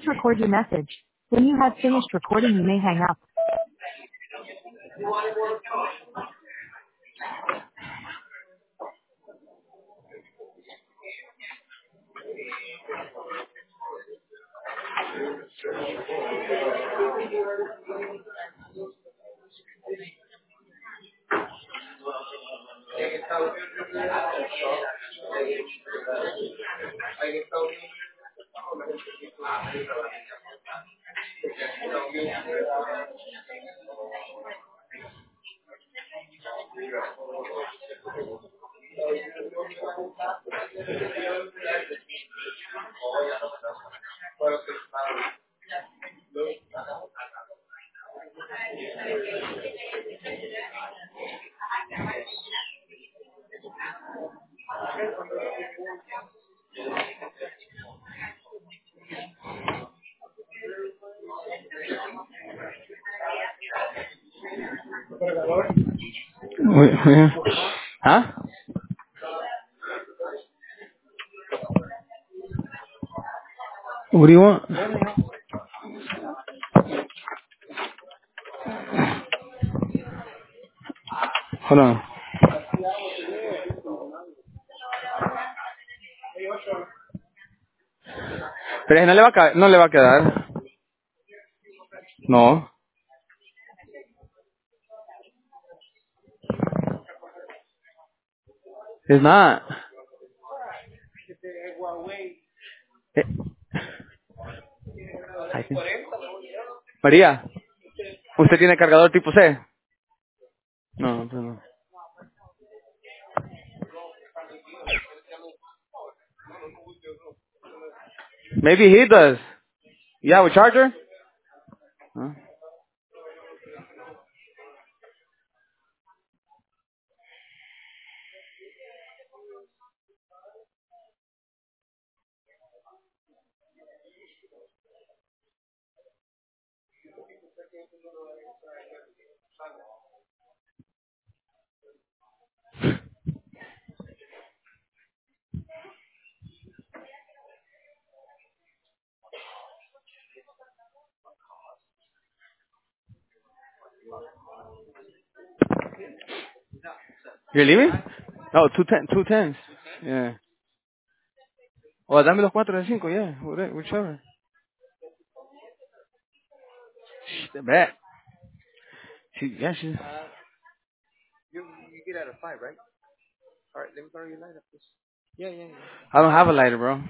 record your message. When you have finished recording, you may hang up. Wait, wait. Huh? What do you want? Hold on. Pero no le va a no le va a quedar. No. Es nada. Eh, ay, sí. María, ¿usted tiene cargador tipo C? No, pues no. Maybe he does. You have a charger? Huh? You're leaving? No, two tens. Yeah. O dame los 4 de 5, yeah. Whichever. The bet. Yeah, she's... I don't have a lighter, bro.